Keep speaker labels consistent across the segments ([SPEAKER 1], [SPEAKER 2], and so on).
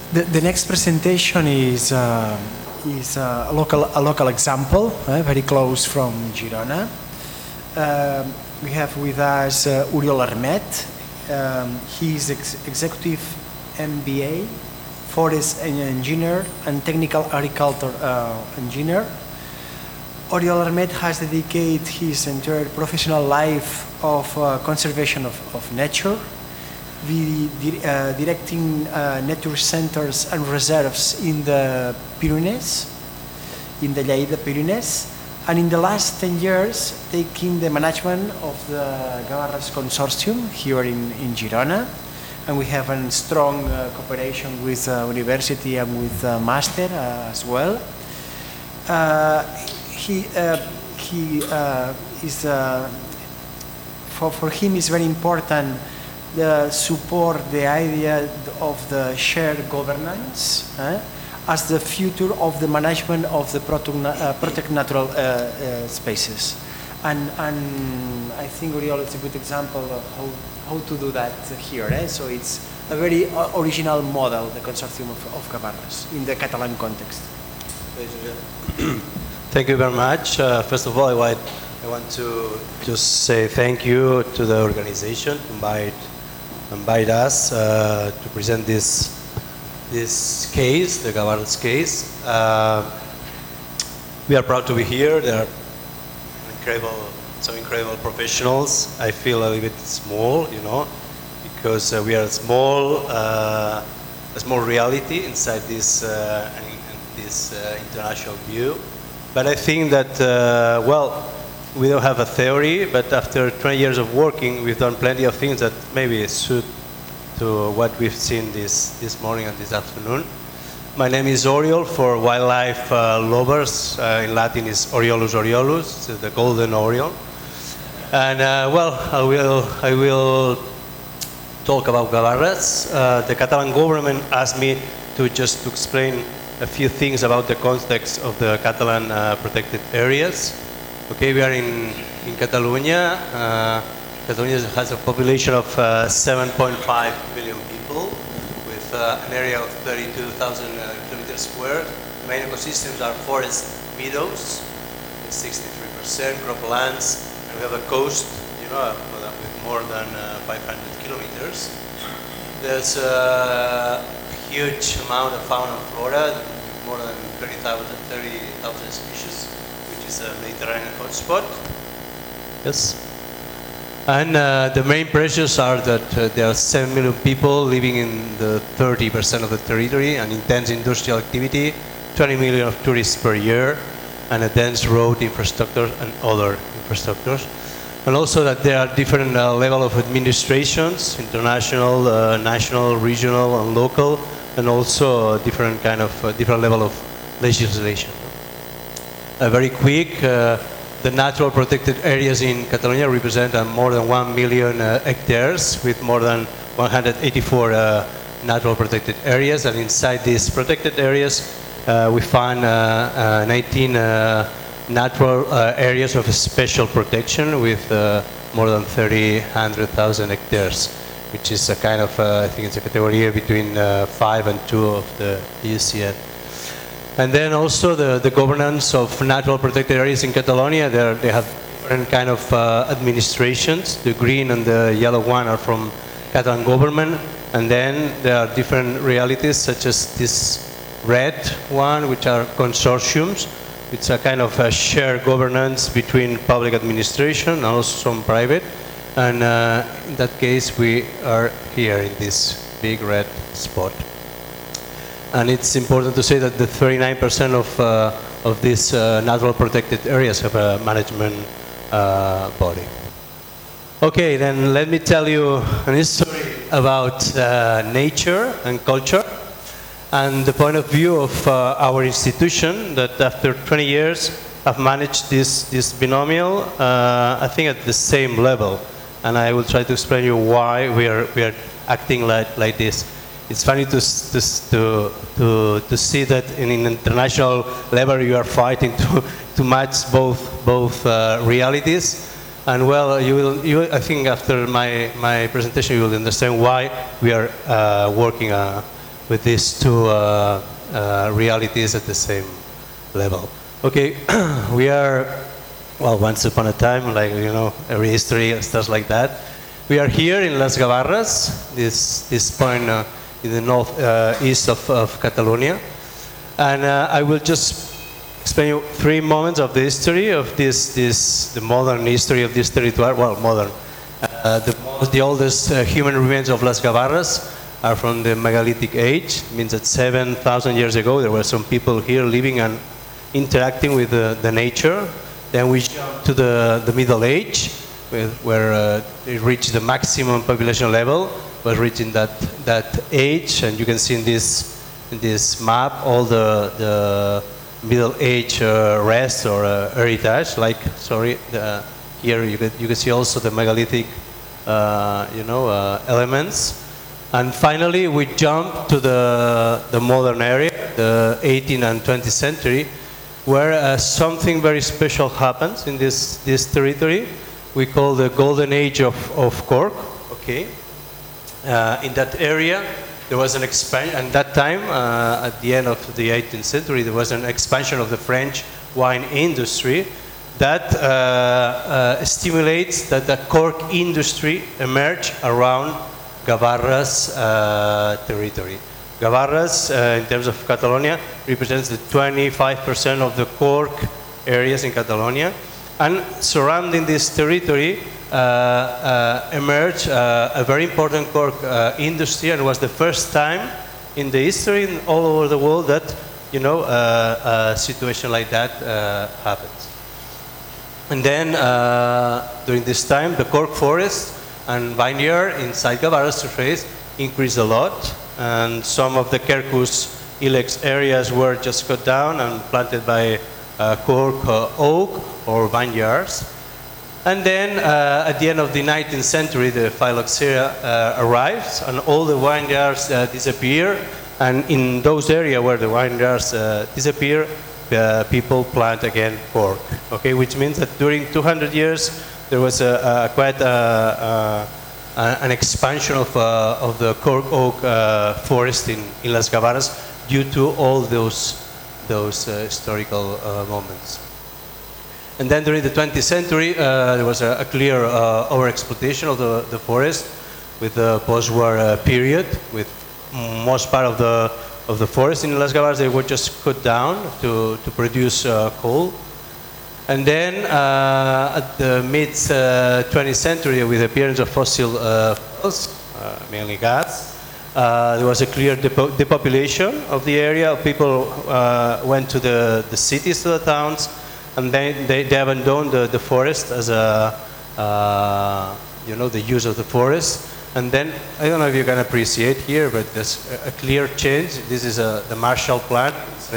[SPEAKER 1] The next presentation is a local example, very close from Girona. We have with us Oriol Armet. He is executive MBA, forest engineer and technical agriculture engineer. Oriol Armet has dedicated his entire professional life of conservation of nature, directing nature centers and reserves in the Pyrenees, in the Lleida Pyrenees, and in the last 10 years taking the management of the Gavarres Consortium here in Girona, and we have a strong cooperation with university and with master as well. For him is very important support the idea of the shared governance as the future of the management of the protected natural spaces. And I think Oriol is a good example of how to do that here. So it's a very original model, the consortium of Gavarres, in the Catalan context.
[SPEAKER 2] Thank you very much. First of all, I want to just say thank you to the organization to invite us to present this case, the Gavarres case. We are proud to be here. There are some incredible professionals. I feel a little bit small, because we are a small reality inside this international view. But I think that, we don't have a theory, but after 20 years of working, we've done plenty of things that maybe suit to what we've seen this morning and this afternoon. My name is Oriol, for wildlife lovers. In Latin is Oriolus oriolus, so the golden oriole. And I will talk about Gavarres. The Catalan government asked me to explain a few things about the context of the Catalan protected areas. Okay, we are in Catalonia. Catalonia has a population of 7.5 million people with an area of 32,000 kilometers square. The main ecosystems are forest meadows, 63%, croplands, and we have a coast, with more than 500 kilometers. There's a huge amount of fauna and flora, more than 30,000 species, which is a Mediterranean hotspot. Yes. And the main pressures are that there are 7 million people living in the 30% of the territory, and intense industrial activity, 20 million of tourists per year, and a dense road infrastructure and other infrastructures. And also that there are different level of administrations, international, national, regional, and local, and also different level of legislation. Very quick. The natural protected areas in Catalonia represent more than 1 million hectares with more than 184 natural protected areas. And inside these protected areas, we find 19 natural areas of special protection with more than 300,000 hectares, which is a kind of, I think it's a category between 5 and 2 of the IUCN. And then also the governance of natural protected areas in Catalonia, they have different kind of administrations. The green and the yellow one are from Catalan government. And then there are different realities, such as this red one, which are consortiums. It's a kind of a shared governance between public administration and also some private. And in that case, we are here in this big red spot. And it's important to say that the 39% of these natural protected areas have a management body. Okay, then let me tell you a history about nature and culture and the point of view of our institution that after 20 years have managed this binomial, I think at the same level. And I will try to explain you why we are acting like this. It's funny to see that in an international level you are fighting to match both realities. And well, I think after my presentation you will understand why we are working with these two realities at the same level. Okay, we are, well, once upon a time, like, you know, every history starts like that. We are here in Las Gavarras, this point in the northeast of Catalonia. And I will just explain you 3 moments of the history of the modern history of this territory. Well, modern. The oldest human remains of Las Gavarras are from the megalithic age. It means that 7,000 years ago there were some people here living and interacting with the nature. Then we jump to the Middle Age, where it reached the maximum population level, was reaching that age, and you can see in this map all the Middle Age rest or heritage. Like, sorry, here you can see also the megalithic, elements. And finally, we jump to the modern area, the 18th and 20th century, where something very special happens in this territory. We call the Golden Age of Cork. Okay, in that area, there was an expansion. At that time, at the end of the 18th century, there was an expansion of the French wine industry that stimulates that the cork industry emerged around Gavarras territory. Gavarras, in terms of Catalonia, represents the 25% of the cork areas in Catalonia. And surrounding this territory emerged a very important cork industry, and it was the first time in the history all over the world that, you know, a situation like that happens. And then during this time, the cork forest and vineyard inside Gavarras surface increased a lot, and some of the Quercus ilex areas were just cut down and planted by cork oak or vineyards. And then at the end of the 19th century, the phylloxera arrives, and all the vineyards disappear. And in those areas where the vineyards disappear, people plant again cork. Okay, which means that during 200 years there was quite an expansion of the cork oak forest in Las Gavarras due to all those historical moments. And then during the 20th century, there was a clear overexploitation of the forest with the post-war period, with most part of the forest in Las Gavarras, they were just cut down to produce coal. And then at the mid-20th century, with the appearance of fossil fuels, mainly gas, there was a clear depopulation of the area. People went to the cities, to the towns, and then they abandoned the forest as the use of the forest. And then, I don't know if you can appreciate here, but there's a clear change. This is the Marshall Plan,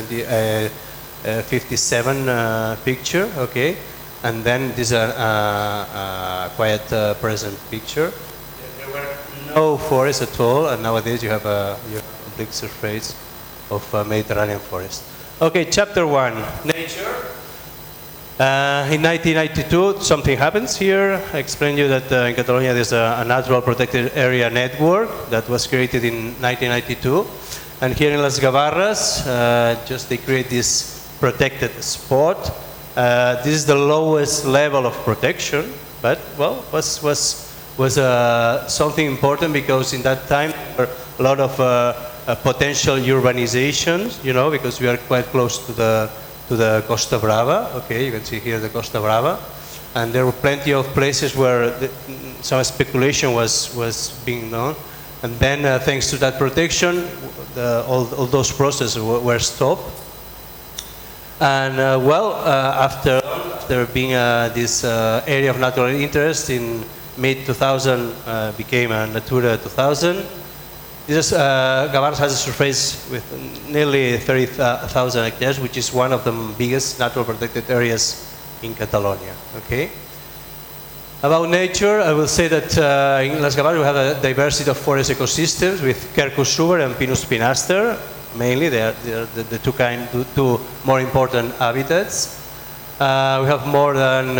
[SPEAKER 2] 57 picture, okay? And then this is a quite present picture. There were no forest at all, and nowadays you have a complete surface of Mediterranean forest. Okay, chapter 1, nature. In 1992, something happens here. I explained to you that in Catalonia there's a natural protected area network that was created in 1992. And here in Las Gavarras, just they create this protected spot. This is the lowest level of protection, but well, was something important because in that time there were a lot of potential urbanizations, you know, because we are quite close to the Costa Brava. Okay, you can see here the Costa Brava, and there were plenty of places where some speculation was being done, and then thanks to that protection, all those processes were stopped. And after being this area of natural interest in mid-2000 became a Natura 2000. This Gavarras has a surface with nearly 30,000 hectares, which is one of the biggest natural protected areas in Catalonia. Okay. About nature, I will say that in Las Gavarras we have a diversity of forest ecosystems with Quercus suber and Pinus pinaster. Mainly, they are the two more important habitats. We have more than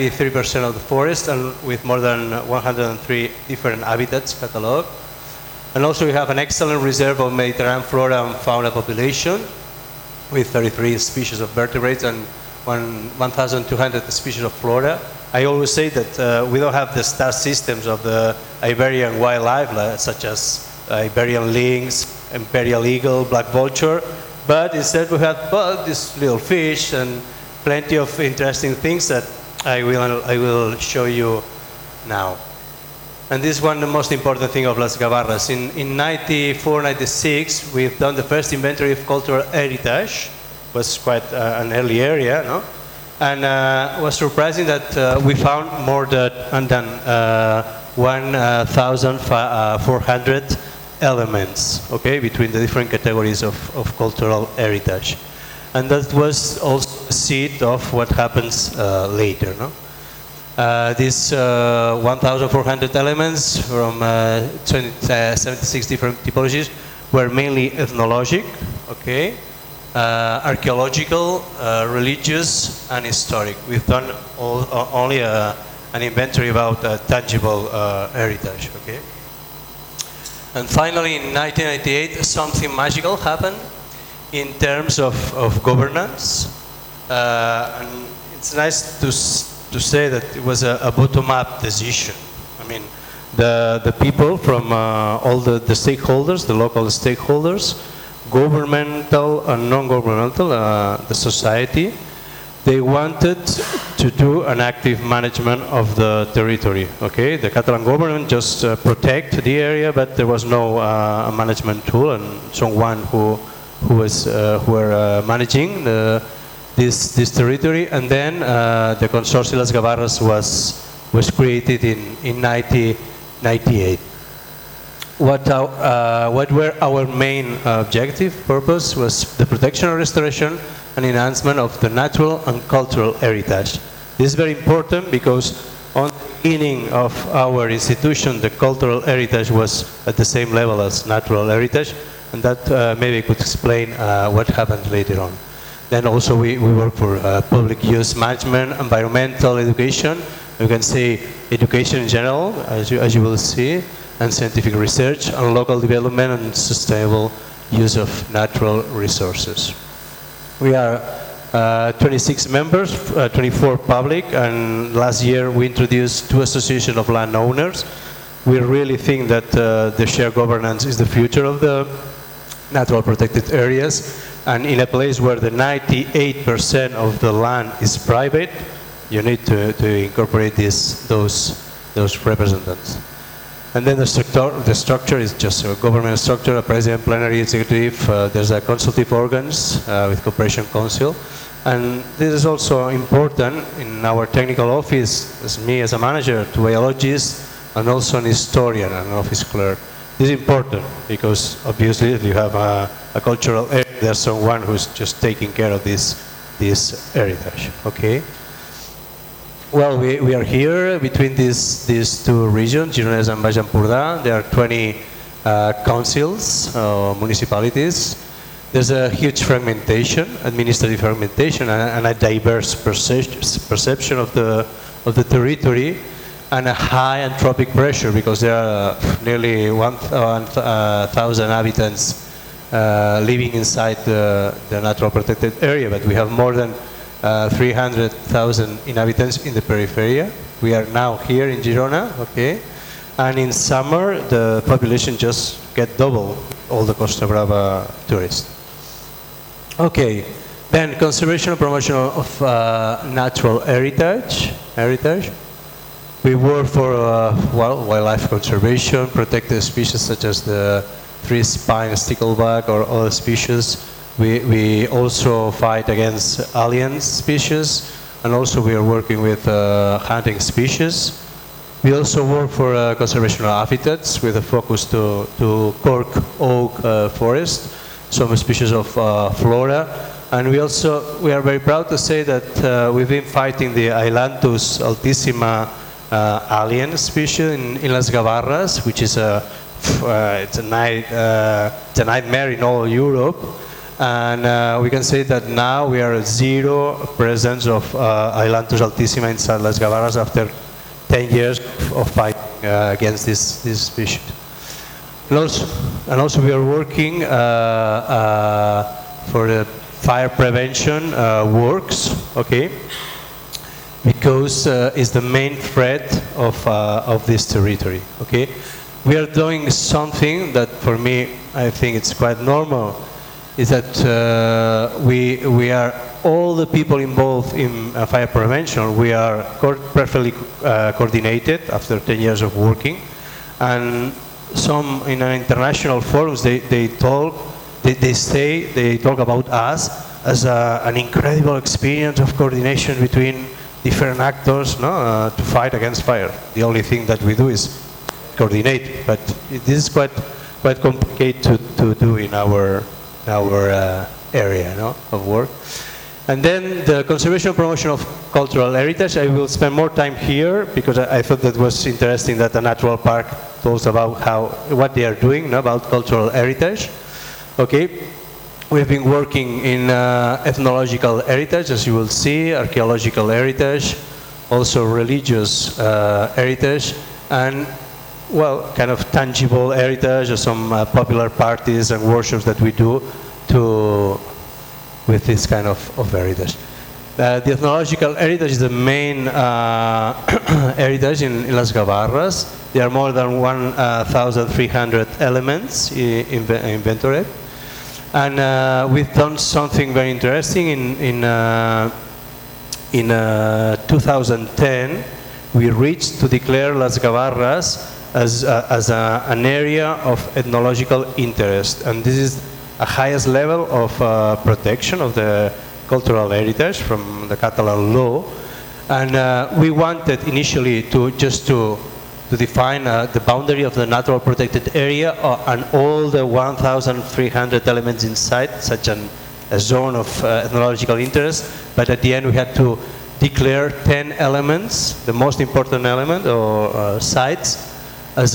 [SPEAKER 2] 93% of the forest, and with more than 103 different habitats catalogued. And also we have an excellent reserve of Mediterranean flora and fauna population with 33 species of vertebrates and 1,200 species of flora. I always say that we don't have the star systems of the Iberian wildlife, such as Iberian lynx, imperial eagle, black vulture, but instead we have these little fish and plenty of interesting things that I will show you now. And this is one of the most important thing of Las Gavarras. In 94, 96, we've done the first inventory of cultural heritage. It was quite an early area, no? And it was surprising that we found more than 1,400 elements, okay, between the different categories of cultural heritage. And that was also the seed of what happens later, no? These 1,400 elements from 76 different typologies were mainly ethnologic, okay, archaeological, religious, and historic. We've done only an inventory about tangible heritage, okay. And finally, in 1998, something magical happened in terms of governance. And it's nice to say that it was a bottom-up decision. I mean, the people from all the stakeholders, the local stakeholders, governmental and non-governmental, the society, they wanted to do an active management of the territory. Okay, the Catalan government just protect the area, but there was no management tool and someone who were managing this territory. And then the Consorcio Las Gavarras was created in 1998. What were our main purpose was the protection and restoration and enhancement of the natural and cultural heritage. This is very important because on the beginning of our institution, the cultural heritage was at the same level as natural heritage, and that maybe could explain what happened later on. Then also we work for public use management, environmental education, you can say education in general, as you will see, and scientific research, and local development and sustainable use of natural resources. We are 26 members, 24 public, and last year we introduced 2 associations of landowners. We really think that the shared governance is the future of the natural protected areas, and in a place where the 98% of the land is private, you need to incorporate those representatives. And then the structure is just a government structure, a president, plenary, executive, there's a consultative organs with cooperation council. And this is also important in our technical office, as me as a manager, 2 biologists, and also an historian and an office clerk. This is important because obviously if you have a cultural area, there's someone who's just taking care of this heritage, okay? Well, we are here between these 2 regions, Gironès and Baix Empordà. There are 20 councils, municipalities. There's a huge fragmentation, administrative fragmentation, and a diverse perception of the territory, and a high anthropic pressure because there are nearly 1,000 inhabitants living inside the natural protected area, but we have more than 300,000 inhabitants in the periphery. We are now here in Girona, okay? And in summer, the population just get double all the Costa Brava tourists. Okay, then conservation and promotion of natural heritage. We work for wildlife conservation, protected species such as the three-spine stickleback or other species. We also fight against alien species, and also we are working with hunting species. We also work for conservation of habitats with a focus to cork oak forest, some species of flora. And we are very proud to say that we've been fighting the Ailanthus altissima alien species in Las Gavarras, which is it's a nightmare in all Europe. And we can say that now we are at 0 presence of Ailanthus altissima in Las Gavarras after 10 years of fighting against this species. And also we are working for the fire prevention works, okay? Because it's the main threat of this territory, okay? We are doing something that for me, I think it's quite normal, is that we are, all the people involved in fire prevention, we are perfectly coordinated after 10 years of working. And some in international forums, they talk about us as an incredible experience of coordination between different actors, no, to fight against fire. The only thing that we do is coordinate, but this is quite complicated to do in our area, no, of work. And then the conservation and promotion of cultural heritage. I will spend more time here because I thought that was interesting that the natural park talks about what they are doing, no, about cultural heritage. Okay, we've been working in ethnological heritage, as you will see, archaeological heritage, also religious heritage, and well, kind of tangible heritage, or some popular parties and workshops that we do with this kind of heritage. The ethnological heritage is the main heritage in Las Gavarras. There are more than 1,300 elements inventoried. And we've done something very interesting. In 2010, we reached to declare Las Gavarras as an area of ethnological interest. And this is the highest level of protection of the cultural heritage from the Catalan law. And we wanted initially to define the boundary of the natural protected area and all the 1,300 elements inside such a zone of ethnological interest. But at the end we had to declare 10 elements, the most important element or sites, as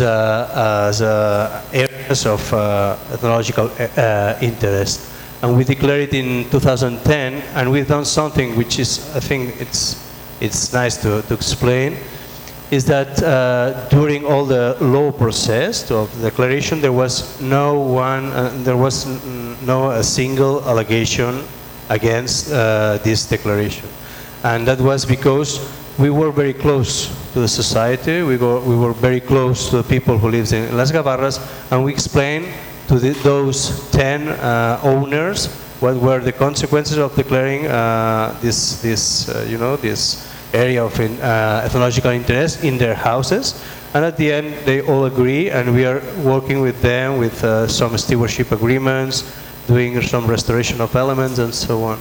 [SPEAKER 2] areas of ethnological interest. And we declared it in 2010, and we've done something which is, I think it's nice to explain, is that during all the law process of declaration, there was no a single allegation against this declaration. And that was because we were very close to the society, we were very close to the people who live in Las Gavarras, and we explained to those 10 owners what were the consequences of declaring this area of ethnological interest in their houses. And at the end, they all agree, and we are working with them with some stewardship agreements, doing some restoration of elements, and so on.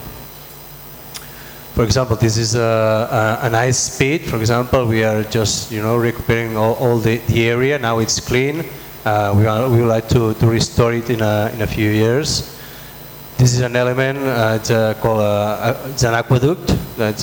[SPEAKER 2] For example, this is an ice pit. For example, we are just recuperating all the area. Now it's clean. We would like to restore it in a few years. This is an element. It's an aqueduct. It's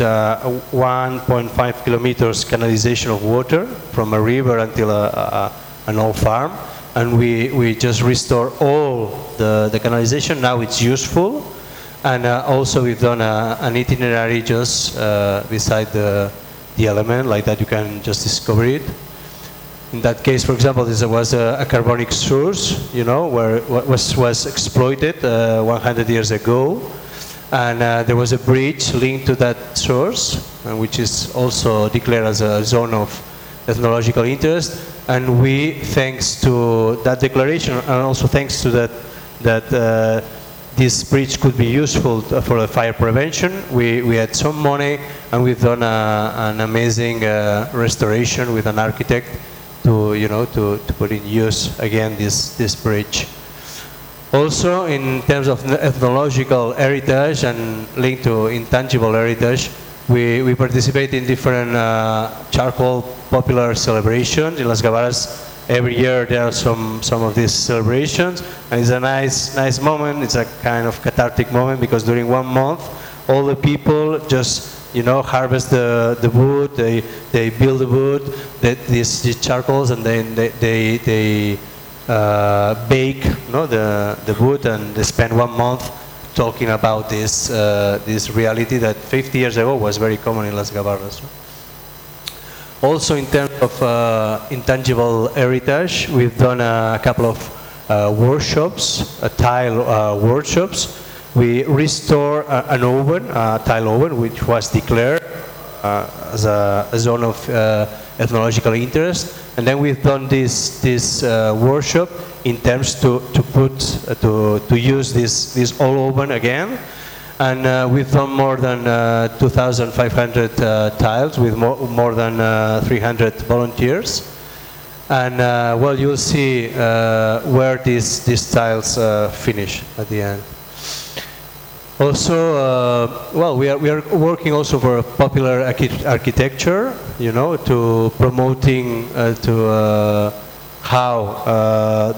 [SPEAKER 2] 1.5 kilometers canalization of water from a river until an old farm, and we just restore all the canalization. Now it's useful. And also we've done an itinerary just beside the element, like that you can just discover it. In that case, for example, this was a carbonic source, where was exploited 100 years ago. And there was a bridge linked to that source, which is also declared as a zone of ethnological interest. And we, thanks to that declaration, and also thanks to that this bridge could be useful for the fire prevention, we had some money, and we've done an amazing restoration with an architect to put in use again this bridge. Also, in terms of ethnological heritage and linked to intangible heritage, we participate in different charcoal popular celebrations in Las Gavarras. Every year there are some of these celebrations, and it's a nice moment. It's a kind of cathartic moment because during 1 month, all the people just harvest the wood. They build the wood, these charcoals, and then they bake the wood, and they spend 1 month talking about this reality that 50 years ago was very common in Las Gavarras. Also, in terms of intangible heritage, we've done a couple of workshops, tile workshops. We restore an oven, a tile oven, which was declared as a zone of ethnological interest. And then we've done this workshop in terms to use this old oven again. And we've done more than 2,500 tiles with more than 300 volunteers. And well, you'll see where these tiles finish at the end. Also, well, we are working also for popular architecture, you know, to promoting how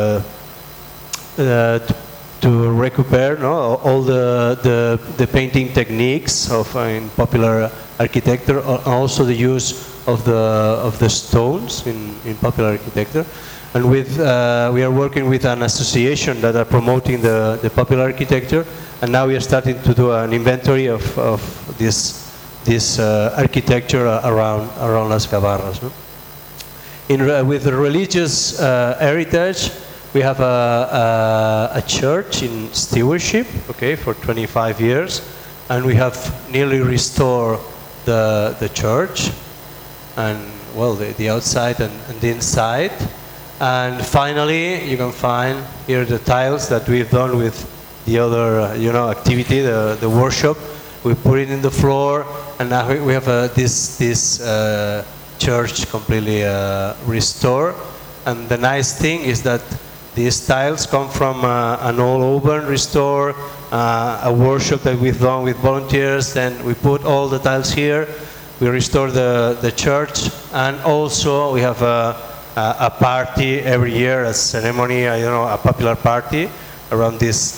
[SPEAKER 2] to recuperate all the painting techniques of in popular architecture, also the use of the stones in popular architecture. And with we are working with an association that are promoting the popular architecture, and now we are starting to do an inventory of this architecture around Las Gavarras. No? With the religious heritage, we have a church in stewardship, okay, for 25 years, and we have nearly restored the church, and well, the outside and the inside. And finally, you can find here the tiles that we've done with the other, you know, activity, the workshop. We put it in the floor, and now we have this church completely restored. And the nice thing is that these tiles come from an old oven restored, a workshop that we've done with volunteers. Then we put all the tiles here. We restore the church, and also we have a party every year, a ceremony, you know, a popular party around this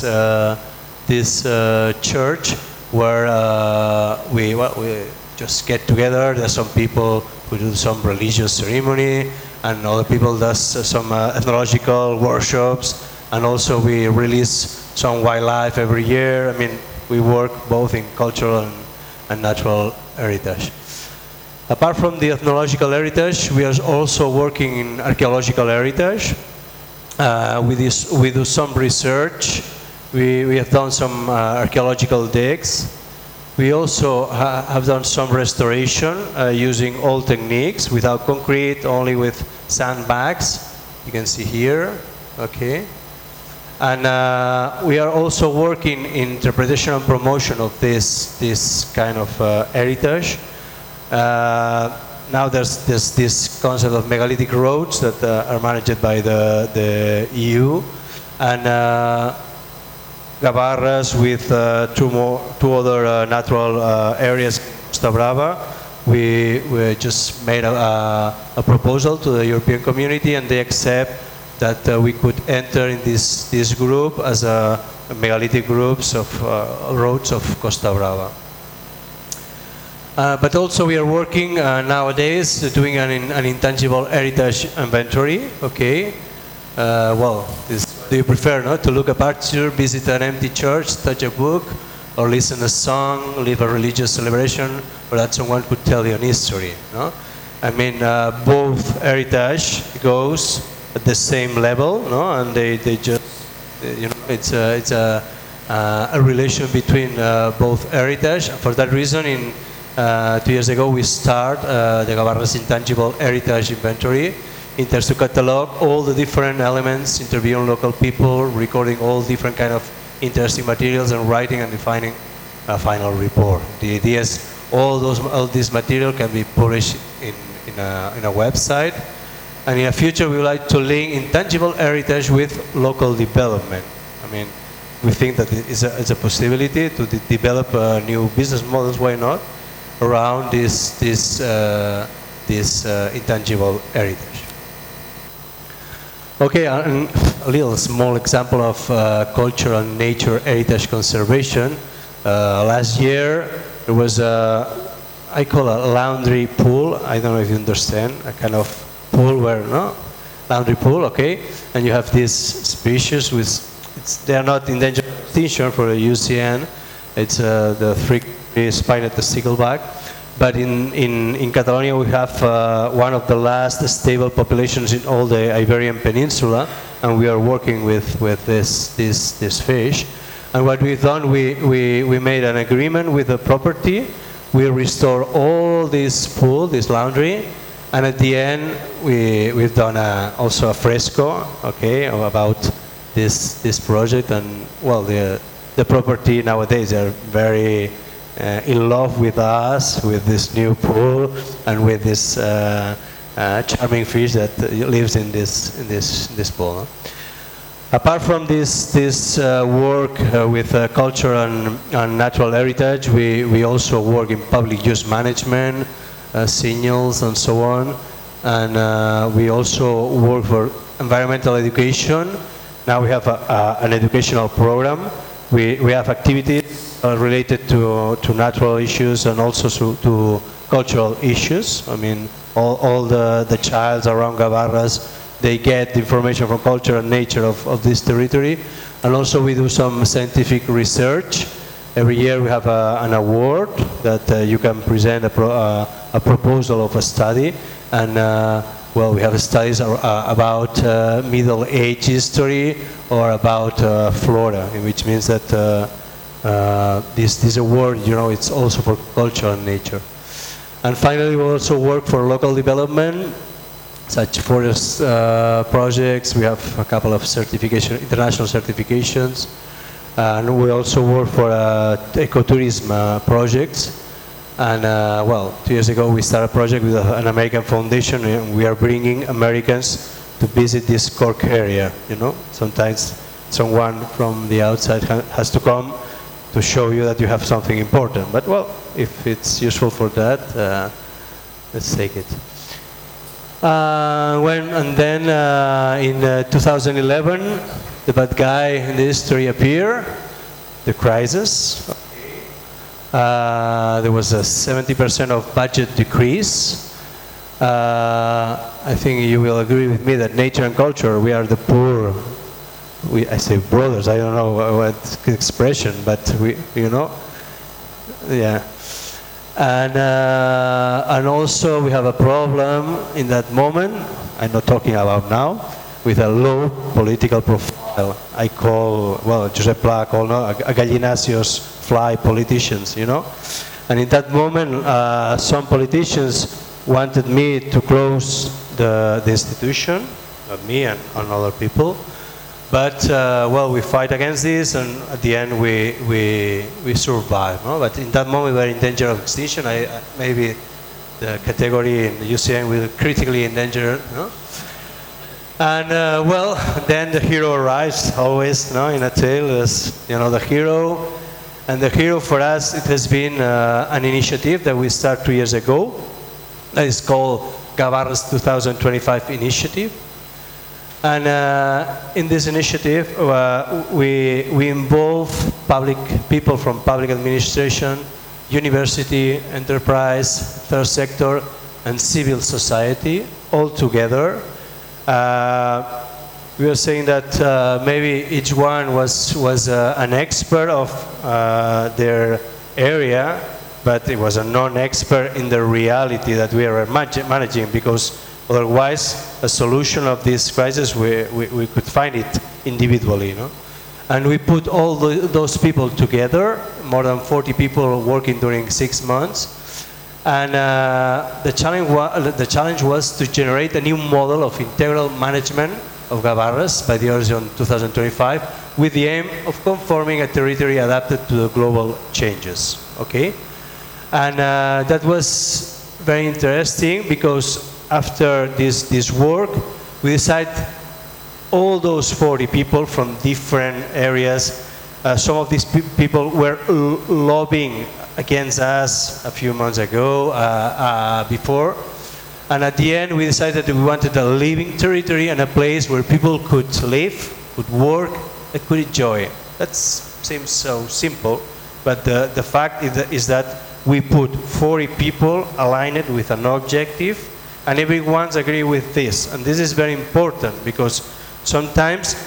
[SPEAKER 2] church, where we just get together. There's some people who do some religious ceremony, and other people does some ethnological workshops, and also we release some wildlife every year. I mean, we work both in cultural and natural heritage. Apart from the ethnological heritage, we are also working in archaeological heritage. We do some research. We have done some archaeological digs. We also have done some restoration using old techniques without concrete, only with sandbags. You can see here, okay. And we are also working in interpretation and promotion of this kind of heritage. Now there's this concept of megalithic roads that are managed by the EU, and Gavarras with two other natural areas, Costa Brava. We just made a proposal to the European community, and they accept that we could enter in this group as a megalithic groups of roads of Costa Brava. But also we are working nowadays doing an intangible heritage inventory, okay? Well, do you prefer to look at a picture, visit an empty church, touch a book, or listen a song, live a religious celebration, or that someone could tell you an history, no? I mean, both heritage goes at the same level, no? And they just, you know, it's a relation between both heritage. For that reason, 2 years ago, we start the Gavarras Intangible Heritage Inventory, in terms to catalog all the different elements, interviewing local people, recording all different kind of interesting materials, and writing and defining a final report. The idea is all this material can be published in a website, and in the future we would like to link intangible heritage with local development. I mean, we think that it's a possibility to develop new business models. Why not? Around this intangible heritage. Okay, a little small example of cultural and nature heritage conservation. Last year there was I call a laundry pool. I don't know if you understand, a kind of pool where, no? Laundry pool, okay? And you have these species they are not endangered extinction for the UCN. It's the three spined stickleback. But in Catalonia, we have one of the last stable populations in all the Iberian Peninsula, and we are working with this fish. And what we've done, we made an agreement with the property. We restore all this pool, this laundry, and at the end, we've done also a fresco, okay, about this project. And well, the property nowadays are very in love with us, with this new pool, and with this charming fish that lives in this pool. No? Apart from this work with culture and natural heritage, we also work in public use management, signals and so on, and we also work for environmental education. Now we have an educational program. We have activities related to natural issues and also to cultural issues. I mean, all the childs around Gavarras, they get the information from culture and nature of this territory. And also we do some scientific research. Every year we have an award that you can present a proposal of a study. And well, we have studies about Middle Age history or about flora, which means that this award, you know, it's also for culture and nature. And finally, we also work for local development, such forest projects. We have a couple of international certifications. And we also work for ecotourism projects. And well, 2 years ago we started a project with an American foundation, and we are bringing Americans to visit this Cork area. You know, sometimes someone from the outside has to come to show you that you have something important. But well, if it's useful for that, let's take it. In 2011, the bad guy in the history appeared, the crisis. There was a 70% of budget decrease. I think you will agree with me that nature and culture, we are the poor. I say brothers, I don't know what expression, but we, you know, yeah. And also we have a problem in that moment, I'm not talking about now, with a low political profile. I call, well, Josep Pla called a gallinacios fly politicians, you know. And in that moment, some politicians wanted me to close the institution, not me and other people. But well, we fight against this, and at the end we survive. No? But in that moment, we were in danger of extinction. Maybe the category in the UCN will critically endanger. No? And well, then the hero arrives always, no, in a tale, as you know, the hero. And the hero for us, it has been an initiative that we started 2 years ago. That is called Gavarras 2025 Initiative. And in this initiative, we involve people from public administration, university, enterprise, third sector, and civil society all together. We were saying that maybe each one was an expert of their area, but it was a non-expert in the reality that we are managing, because otherwise, a solution of this crisis, we could find it individually. You know? And we put all those people together, more than 40 people working during 6 months. And the challenge was to generate a new model of integral management of Gavarras by the horizon 2025, with the aim of conforming a territory adapted to the global changes. Okay? And that was very interesting, because after this work, we decided all those 40 people from different areas, some of these people were lobbying against us a few months ago, before. And at the end, we decided that we wanted a living territory and a place where people could live, could work, and could enjoy. That seems so simple, but the fact is that we put 40 people aligned with an objective, and everyone's agree with this. And this is very important, because sometimes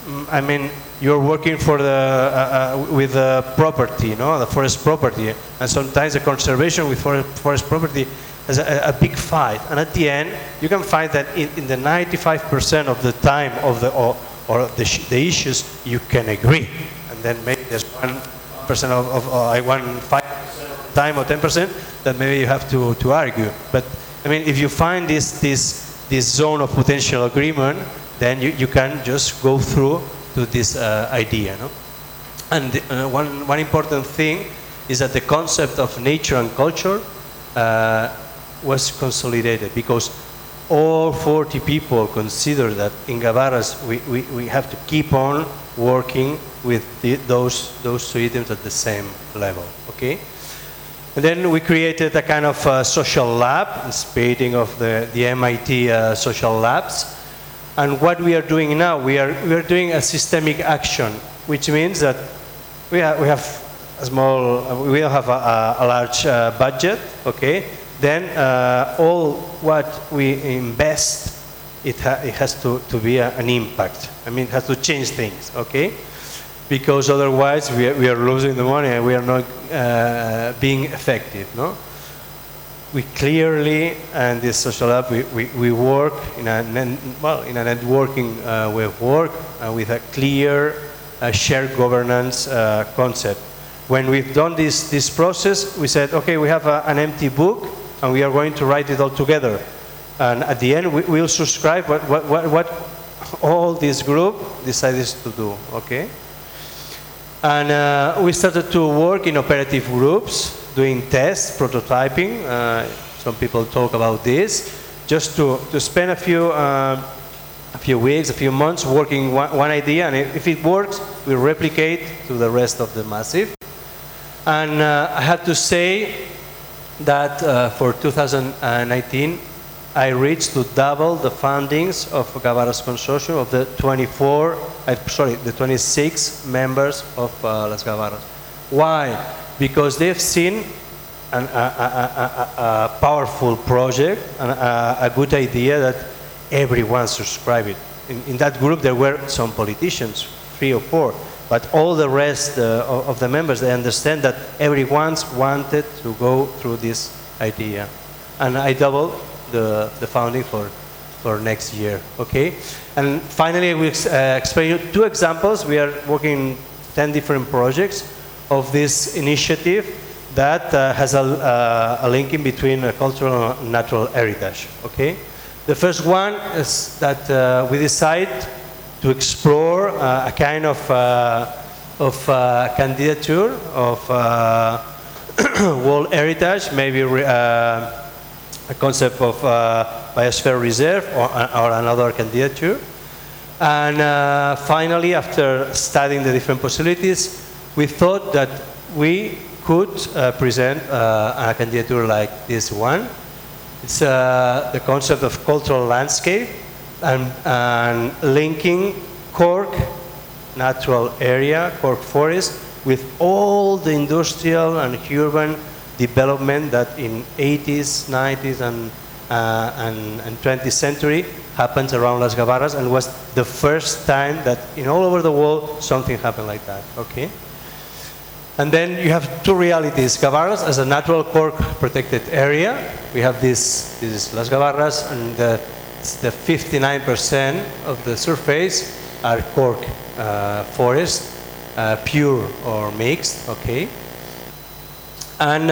[SPEAKER 2] I mean, you're working for with the property, no, the forest property, and sometimes the conservation with forest property is a big fight. And at the end, you can find that in the 95% of the time of the issues, you can agree, and then maybe there's 1% of 5% of the time or 10% that maybe you have to argue. But I mean, if you find this zone of potential agreement, then you can just go through to this idea. No? And one important thing is that the concept of nature and culture was consolidated, because all 40 people consider that in Gavaras we have to keep on working with those two items at the same level. Okay? And then we created a kind of social lab, inspiring of the MIT social labs. And what we are doing now, we are doing a systemic action, which means that we have a large budget, okay? Then all what we invest, it has to be an impact. I mean, it has to change things, okay? Because otherwise we are losing the money and we are not being effective, no? We clearly, and this social lab, we work in a networking way of work with a clear shared governance concept. When we've done this process, we said, okay, we have an empty book and we are going to write it all together. And at the end, we'll subscribe what all this group decided to do, okay? And we started to work in operative groups, doing tests, prototyping. Some people talk about this, just to spend a few weeks, a few months working one idea, and if it works, we replicate to the rest of the massive. And I had to say that for 2019, I reached to double the fundings of Gavaras Consortium of the 26 members of Las Gavaras. Why? Because they've seen a powerful project, and a good idea that everyone subscribed it. In that group there were some politicians, 3 or 4, but all the rest of the members, they understand that everyone wanted to go through this idea. And I doubled the funding for next year, okay? And finally, we explain you 2 examples. We are working 10 different projects of this initiative that has a link in between cultural and natural heritage, okay? The first one is that we decide to explore a kind of candidature of World Heritage, maybe a concept of biosphere reserve or another candidature. And finally, after studying the different possibilities, we thought that we could present a candidature like this one. It's the concept of cultural landscape and linking Cork natural area, Cork forest, with all the industrial and urban development that in 80s, 90s, and 20th century happens around Las Gavaras, and was the first time that in all over the world something happened like that, okay? And then you have 2 realities. Gavaras as a natural cork protected area. We have this is Las Gavaras, and the 59% of the surface are cork forest, pure or mixed, okay? And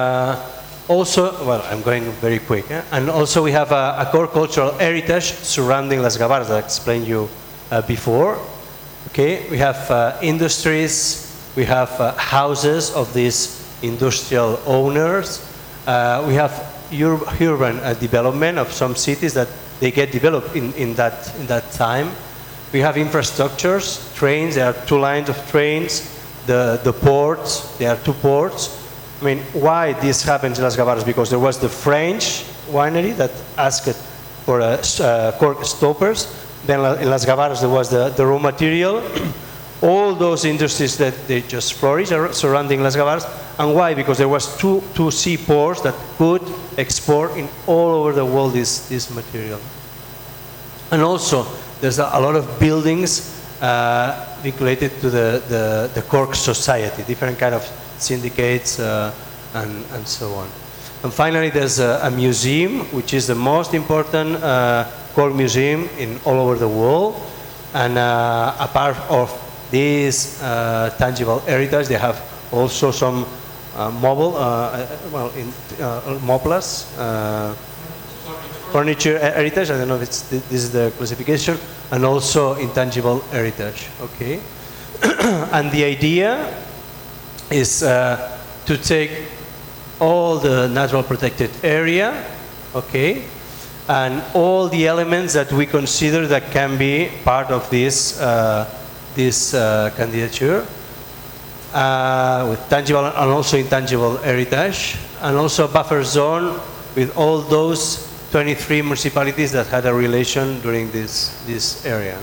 [SPEAKER 2] also, well, I'm going very quick. And also we have a core cultural heritage surrounding Las Gavaras that I explained you before. Okay, we have industries, we have houses of these industrial owners. We have urban development of some cities that they get developed in that time. We have infrastructures, trains. There are 2 lines of trains. The ports. There are 2 ports. I mean, why this happens in Las Gavaras? Because there was the French winery that asked for cork stoppers. Then in Las Gavaras there was the raw material. All those industries that they just flourish surrounding Las Gavaras. And why? Because there was two seaports that could export in all over the world this material. And also there's a lot of buildings vinculated to the Cork society, different kind of syndicates and so on. And finally, there's a museum, which is the most important Cork museum in all over the world. And a part of this tangible heritage, they have also some mobile, MOPLAS, furniture heritage. I don't know if this is the classification, and also intangible heritage. Okay, and the idea is to take all the natural protected area, okay, and all the elements that we consider that can be part of this candidature, with tangible and also intangible heritage, and also a buffer zone with all those 23 municipalities that had a relation during this area.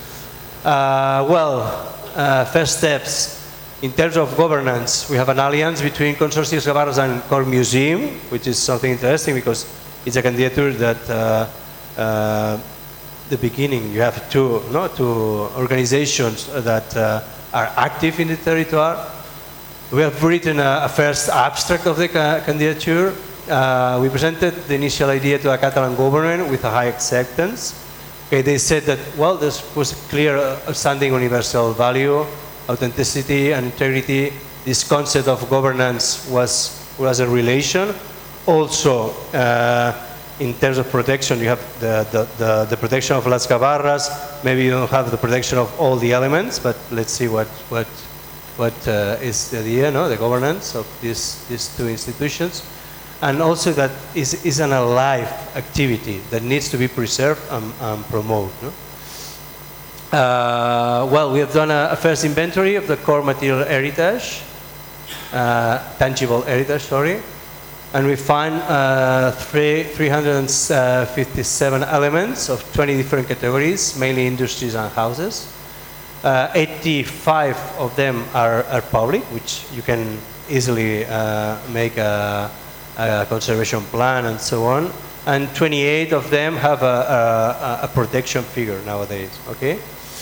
[SPEAKER 2] First steps. In terms of governance, we have an alliance between Consorcio Las Gavarras and Cork Museum, which is something interesting because it's a candidature that the beginning you have two organizations that are active in the territory. We have written a first abstract of the candidature. We presented the initial idea to the Catalan government with a high acceptance. Okay, they said that, well, this was clear outstanding universal value, authenticity and integrity. This concept of governance was a relation. Also, in terms of protection, you have the protection of Las Gavarras. Maybe you don't have the protection of all the elements, but let's see what is the idea, no? The governance of these two institutions. And also that is an alive activity that needs to be preserved and promoted. No? We have done a first inventory of the core material heritage, tangible heritage, sorry, and we find 357 elements of 20 different categories, mainly industries and houses. 85 of them are public, which you can easily make a conservation plan and so on, and 28 of them have a protection figure nowadays. Okay,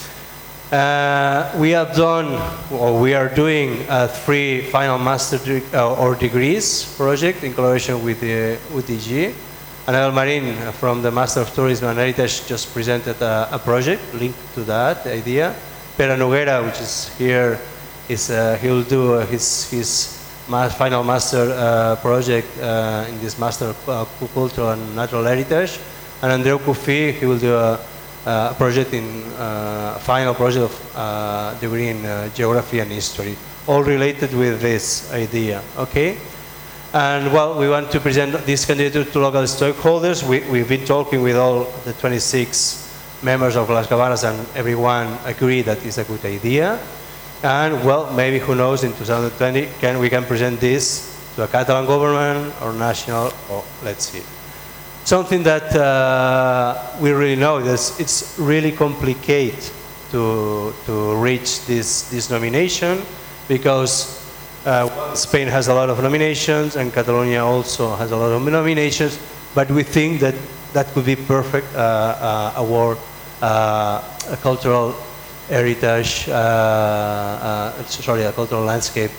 [SPEAKER 2] we have done, or we are doing, 3 final master or degrees project in collaboration with DG. Anabel Marin from the Master of Tourism and Heritage just presented a project linked to that idea. Pere Noguera, which is here, he will do his final master project in this Master of Cultural and Natural Heritage, and Andreu Cufi, he will do a project final project of degree in Geography and History, all related with this idea. Okay, and we want to present this candidature to local stakeholders. We've been talking with all the 26 members of Las Gavarras, and everyone agreed that it's a good idea. And maybe, who knows, in 2020 we can present this to a Catalan government or national, or let's see. Something that we really know is it's really complicated to reach this nomination, because Spain has a lot of nominations and Catalonia also has a lot of nominations, but we think that could be perfect award, a cultural heritage, a cultural landscape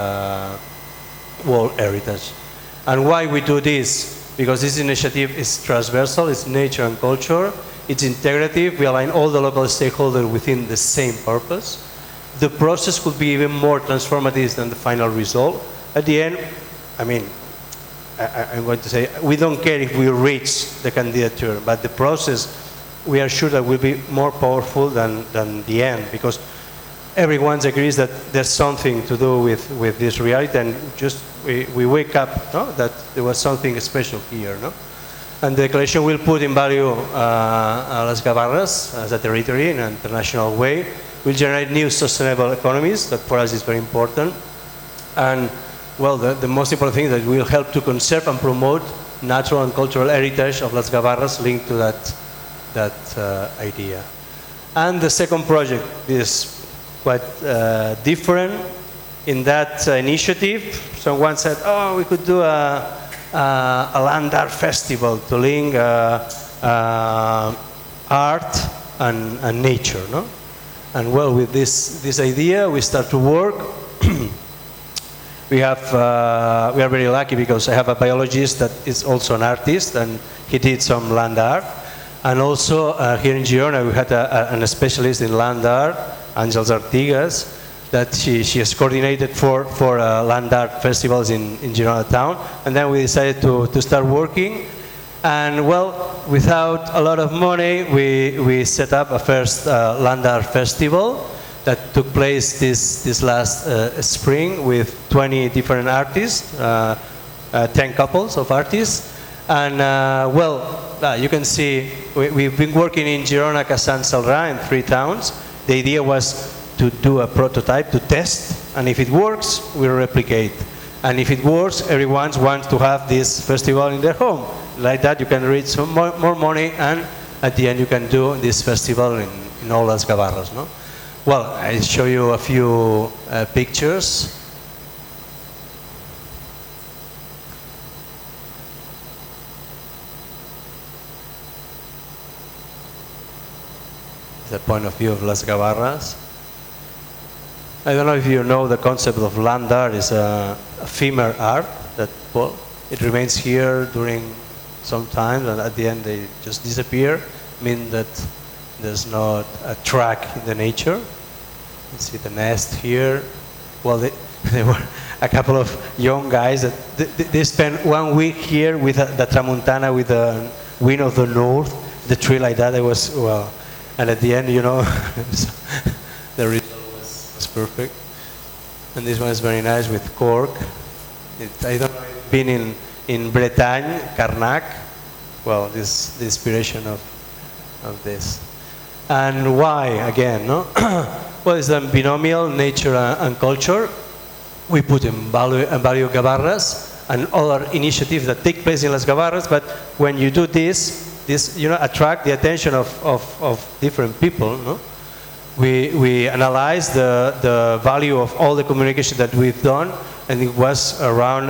[SPEAKER 2] world heritage. And why we do this? Because this initiative is transversal, it's nature and culture, it's integrative, we align all the local stakeholders within the same purpose. The process could be even more transformative than the final result. At the end, I mean, I'm going to say, we don't care if we reach the candidature, but the process, we are sure that will be more powerful than the end, because everyone agrees that there's something to do with this reality, and just we wake up, no? That there was something special here, no? And the declaration will put in value Las Gavarras as a territory in an international way, will generate new sustainable economies, that for us is very important, and the most important thing is that will help to conserve and promote natural and cultural heritage of Las Gavarras linked to that idea. And the second project is quite different. In that initiative, someone said, we could do a land art festival to link art and nature, no? And well, with this idea, we start to work. We are very lucky because I have a biologist that is also an artist, and he did some land art. And also here in Girona, we had a specialist in land art, Àngels Artigas, that she has coordinated for land art festivals in Girona town. And then we decided to start working. And well, without a lot of money, we set up a first land art festival that took place this last spring with 20 different artists, 10 couples of artists. And you can see we've been working in Girona, Cassà, and Celrà, in 3 towns. The idea was to do a prototype, to test, and if it works, we replicate. And if it works, everyone wants to have this festival in their home. Like that, you can reach some more money, and at the end, you can do this festival in all Las Gavarras, no? Well, I'll show you a few pictures. The point of view of Las Gavarras. I don't know if you know the concept of land art is a ephemeral art that, well, it remains here during some time, and at the end they just disappear, mean that there's not a track in the nature. You see the nest here. Well, they were a couple of young guys that they spent 1 week here with the Tramuntana, with the wind of the north, the tree like that. It was, well, and at the end, you know, the result was perfect. And this one is very nice with cork. I don't know, I've been in Bretagne, Carnac. Well, this the inspiration of this. And why, again, no? Well, it's the binomial nature and culture. We put in value Gavarras and other initiatives that take place in Las Gavarras, but when you do this, you know, attract the attention of different people, no? We analyzed the value of all the communication that we've done, and it was around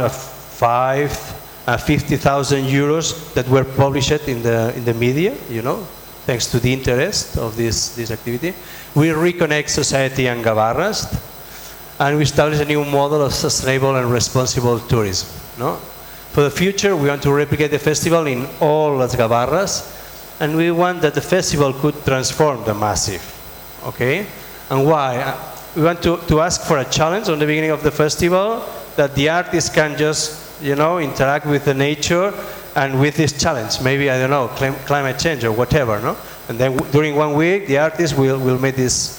[SPEAKER 2] 50,000 euros that were published in the media, you know, thanks to the interest of this activity. We reconnect society and Gavarras, and we establish a new model of sustainable and responsible tourism, no? For the future, we want to replicate the festival in all Las Gavarras, and we want that the festival could transform the massive, okay? And why? We want to ask for a challenge on the beginning of the festival, that the artists can just, you know, interact with the nature and with this challenge, maybe, I don't know, climate change or whatever, no? And then during 1 week, the artists will make this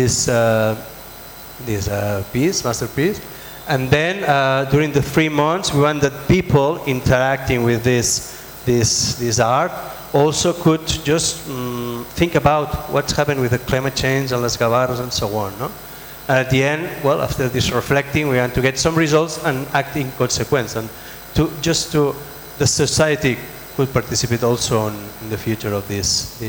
[SPEAKER 2] masterpiece. And then during the 3 months, we want that people interacting with this art also could just think about what's happened with the climate change and Las Gavarras and so on, no? And at the end, well, after this reflecting, we want to get some results and act in consequence, and the society could participate also in the future of this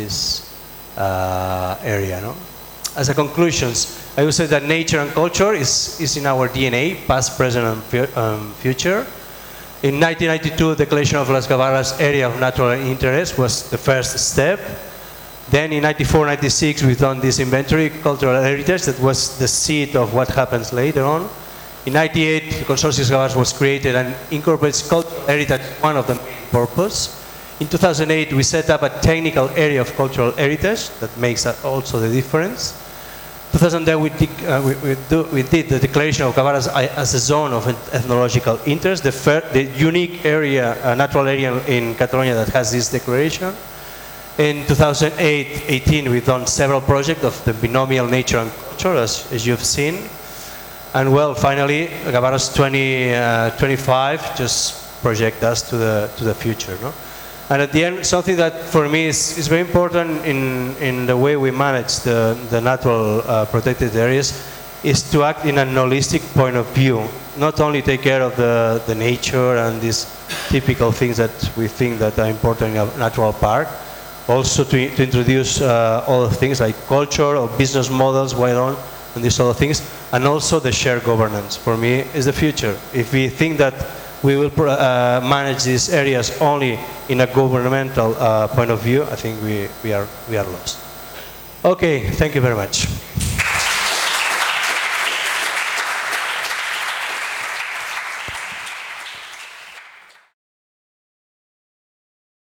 [SPEAKER 2] area, no? As a conclusions, I would say that nature and culture is in our DNA, past, present, and future. In 1992, the declaration of Las Gavarras Area of Natural Interest was the first step. Then in 94-96, we've done this inventory, cultural heritage, that was the seed of what happens later on. In 98, the Consortium Gavarras was created and incorporates cultural heritage as one of the main purposes. In 2008, we set up a technical area of cultural heritage that makes also the difference. 2010, we did the declaration of Gavarras as a zone of ethnological interest, the unique area, natural area in Catalonia that has this declaration. In 2018, we've done several projects of the binomial nature and culture, as you've seen. And well, finally, Gavarras 2025 just project us to the future, no? And at the end, something that for me is very important in the way we manage the natural protected areas is to act in a holistic point of view. Not only take care of the nature and these typical things that we think that are important in a natural park, also to introduce other things like culture or business models, and these other things, and also the shared governance. For me, is the future. If we think that we will manage these areas only in a governmental point of view, I think we are lost. Okay, thank you very much.